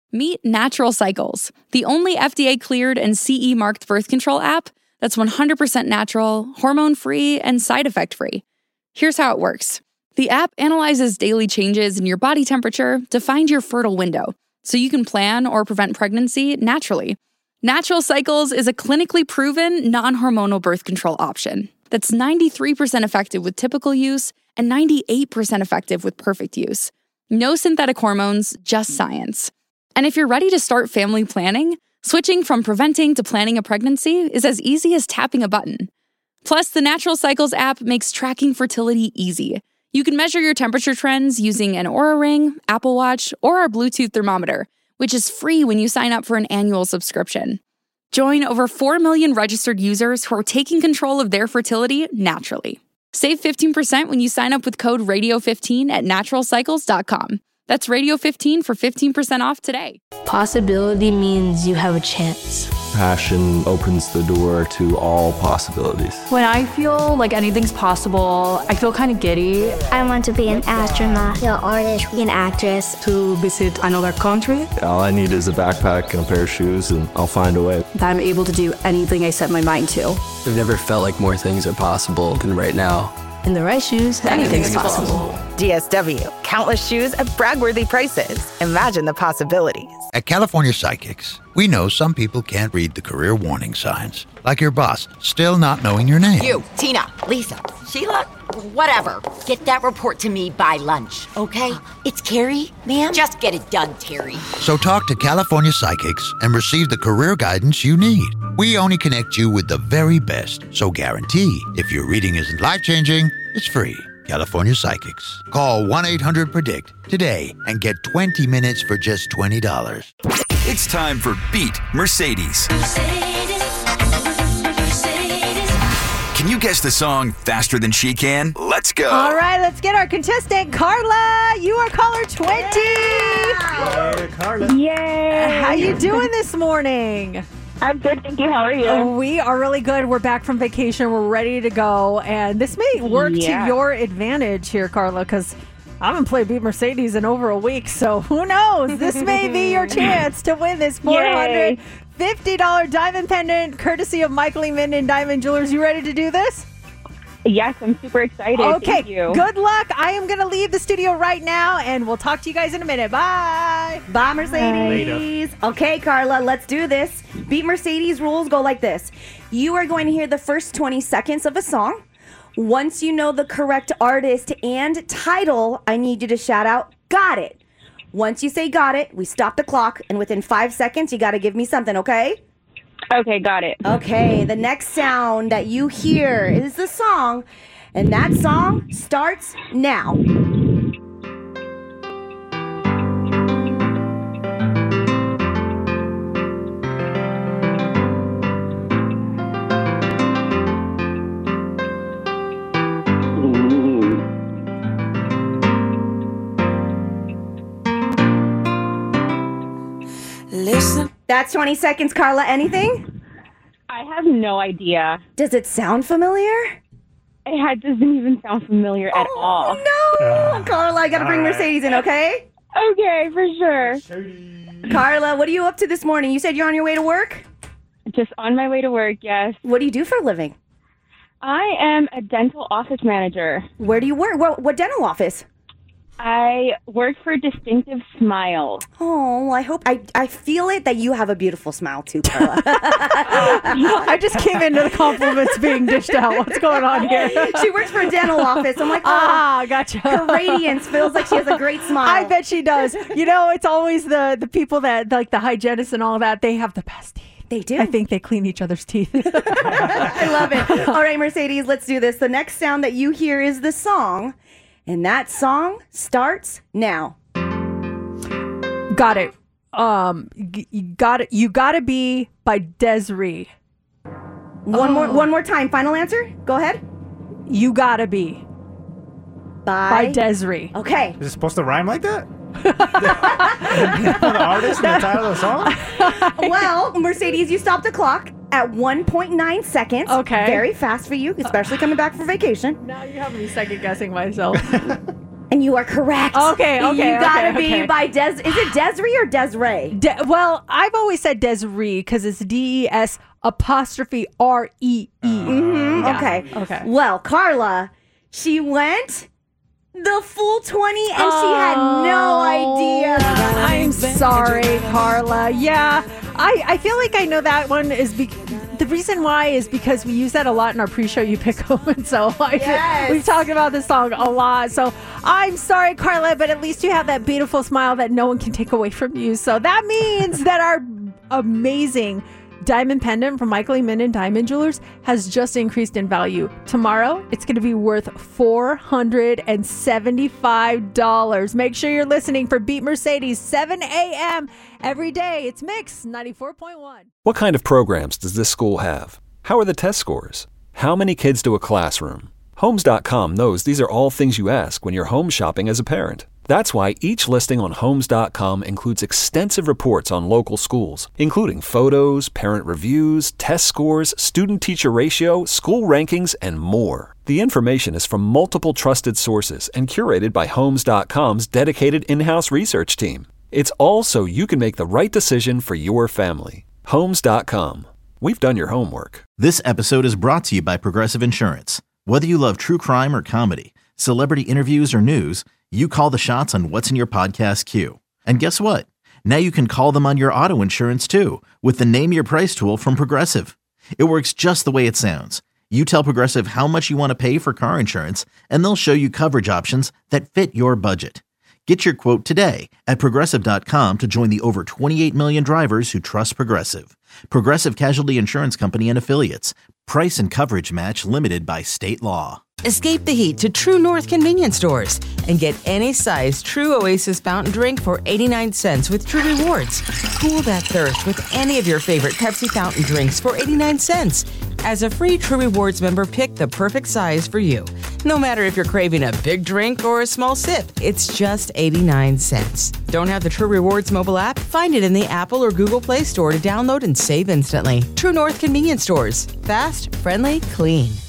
Meet Natural Cycles, the only FDA-cleared and CE-marked birth control app that's 100% natural, hormone-free, and side effect-free. Here's how it works. The app analyzes daily changes in your body temperature to find your fertile window, so you can plan or prevent pregnancy naturally. Natural Cycles is a clinically proven, non-hormonal birth control option that's 93% effective with typical use and 98% effective with perfect use. No synthetic hormones, just science. And if you're ready to start family planning, switching from preventing to planning a pregnancy is as easy as tapping a button. Plus, the Natural Cycles app makes tracking fertility easy. You can measure your temperature trends using an Oura Ring, Apple Watch, or our Bluetooth thermometer, which is free when you sign up for an annual subscription. Join over 4 million registered users who are taking control of their fertility naturally. Save 15% when you sign up with code RADIO15 at naturalcycles.com. That's Radio15 for 15% off today. Possibility means you have a chance. Passion opens the door to all possibilities. When I feel like anything's possible, I feel kind of giddy. I want to be an astronaut, an artist, an actress. To visit another country. All I need is a backpack and a pair of shoes, and I'll find a way. That I'm able to do anything I set my mind to. I've never felt like more things are possible than right now. In the right shoes, anything's possible. DSW, countless shoes at brag-worthy prices. Imagine the possibilities. At California Psychics, we know some people can't read the career warning signs, like your boss still not knowing your name. You, Tina, Lisa, Sheila, whatever. Get that report to me by lunch, okay? It's Carrie, ma'am. Just get it done, Terry. So talk to California Psychics and receive the career guidance you need. We only connect you with the very best, so guarantee if your reading isn't life-changing, it's free. California Psychics. Call 1-800-PREDICT today and get 20 minutes for just $20. It's time for Beat Mercedes. Can you guess the song faster than she can? Let's go. All right, let's get our contestant, Carla. You are caller 20. Hey, Carla. Yay. How you doing this morning? I'm good, thank you. How are you? We are really good. We're back from vacation. We're ready to go. And this may work to your advantage here, Carla, because I haven't played Beat Mercedes in over a week. So who knows? This may be your chance to win this $450 diamond pendant, courtesy of Michael E. Minden Diamond Jewelers. You ready to do this? Yes, I'm super excited. Okay, thank you. Good luck. I am going to leave the studio right now, and we'll talk to you guys in a minute. Bye. Bye, Mercedes. Later. Okay, Carla, let's do this. Beat Mercedes rules go like this. You are going to hear the first 20 seconds of a song. Once you know the correct artist and title, I need you to shout out, "Got it." Once you say "got it," we stop the clock, and within 5 seconds, you got to give me something, okay? Okay, got it. Okay, the next sound that you hear is the song, and that song starts now. Listen. That's 20 seconds, Carla. Anything? I have no idea. Does it sound familiar? It doesn't even sound familiar at all. No! Carla, I gotta bring Mercedes in, okay? Okay, for sure. Carla, what are you up to this morning? You said you're on your way to work? Just on my way to work, yes. What do you do for a living? I am a dental office manager. Where do you work? What dental office? I work for Distinctive Smile. Oh, I feel it that you have a beautiful smile too, Carla. I just came into the compliments being dished out. What's going on here? She works for a dental office. I'm like, gotcha. Her radiance feels like she has a great smile. I bet she does. You know, it's always the people that, like the hygienists and all that, they have the best teeth. They do. I think they clean each other's teeth. I love it. All right, Mercedes, let's do this. The next sound that you hear is the song. And that song starts now. Got it. You gotta be by Des'ree. One more time. Final answer. Go ahead. You gotta be by Des'ree. Okay. Is it supposed to rhyme like that? The artist and the title of the song? Well, Mercedes, you stopped the clock at 1.9 seconds. Okay. Very fast for you, especially coming back for vacation. Now you have me second guessing myself. And you are correct. Okay. You gotta be by Des. Is it Desiree or Desiree? Well, I've always said Desiree because it's DES apostrophe REE. Okay. Well, Carla, she went the full 20 and she had no idea. I'm sorry, Carla. Yeah, I feel like I know that one is the reason why is because we use that a lot in our pre-show You Pick Home, and so we've talked about this song a lot. So I'm sorry, Carla, but at least you have that beautiful smile that no one can take away from you. So that means that our amazing diamond pendant from Michael E. Minden Diamond Jewelers has just increased in value. Tomorrow, it's going to be worth $475. Make sure you're listening for Beat Mercedes, 7 a.m. every day. It's Mix 94.1. What kind of programs does this school have? How are the test scores? How many kids to a classroom? Homes.com knows these are all things you ask when you're home shopping as a parent. That's why each listing on Homes.com includes extensive reports on local schools, including photos, parent reviews, test scores, student-teacher ratio, school rankings, and more. The information is from multiple trusted sources and curated by Homes.com's dedicated in-house research team. It's all so you can make the right decision for your family. Homes.com. We've done your homework. This episode is brought to you by Progressive Insurance. Whether you love true crime or comedy, celebrity interviews or news, you call the shots on what's in your podcast queue. And guess what? Now you can call them on your auto insurance too with the Name Your Price tool from Progressive. It works just the way it sounds. You tell Progressive how much you want to pay for car insurance, and they'll show you coverage options that fit your budget. Get your quote today at Progressive.com to join the over 28 million drivers who trust Progressive. Progressive Casualty Insurance Company and Affiliates. Price and coverage match limited by state law. Escape the heat to True North convenience stores and get any size True Oasis fountain drink for 89 cents with True Rewards. Cool that thirst with any of your favorite Pepsi fountain drinks for 89 cents. As a free True Rewards member, pick the perfect size for you. No matter if you're craving a big drink or a small sip, it's just 89 cents. Don't have the True Rewards mobile app? Find it in the Apple or Google Play Store to download and save instantly. True North convenience stores. Fast, friendly, clean.